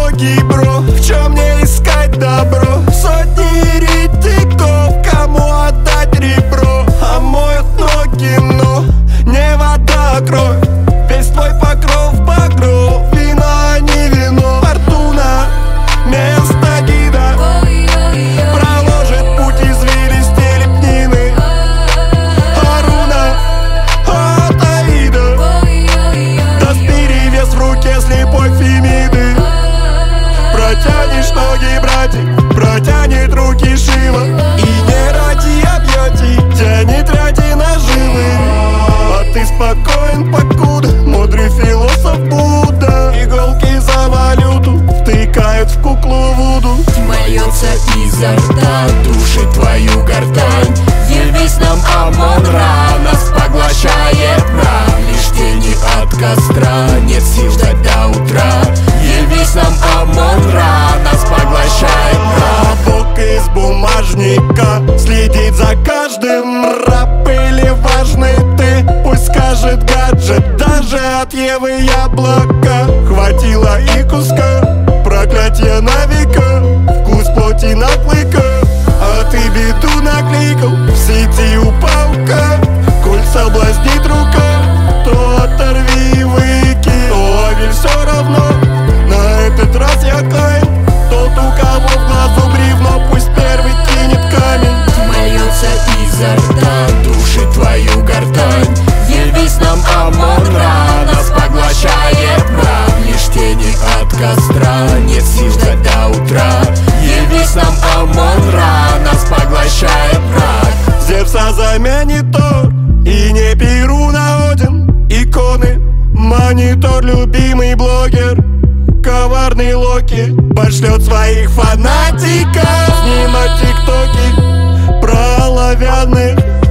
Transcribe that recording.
ноги, бро. В чем мне искать добро? Сотни ретиков, кому отдать ребро? А моют ноги, но не вода, а кровь. Весь твой покров багров, вино, не вино. Фортуна, место гида, проложит путь извилистой лепнины. Харуна от Аида даст перевес в руке слепой Фемиды. Протянешь ноги, братик, протянет руки Шива. И не ради объятий тянет ради наживы. А ты спокоен, покуда мудрый философ Будда. Иголки за валюту втыкают в куклу Вуду. Льется изо рта, душит твою гортань. Явись нам, Амон-Ra, нас поглощает мрак. Лишь тени от костра, нет сил ждать до утра. Явись нам, Амон-Ra, нас поглощает мрак. Бог из бумажника следит за каждым. Раб или важный ты, пусть скажет гаджет. Даже от Евы яблока хватило и куска. Проклятие на века, вкус плоти наклыка. А ты беду накликал, в сети упалка. Коль соблазнит рука, то оторви и выкинь. То Авель все равно, на этот раз я Каин. Тот, у кого в глазу бревно, пусть первый кинет камень. Льется изо рта, душит твою гортань. Явись нам, Амон-Ra, нас поглощает мрак. Лишь тени от костра, нет сил ждать до утра. Явись нам, Амон-Ra, нас поглощает мрак. Зевса заменит Тор, и не Перуна Один. Иконы, монитор, любимый блогер. Коварный Локи пошлет своих фанатиков снимать тиктоки про оловянных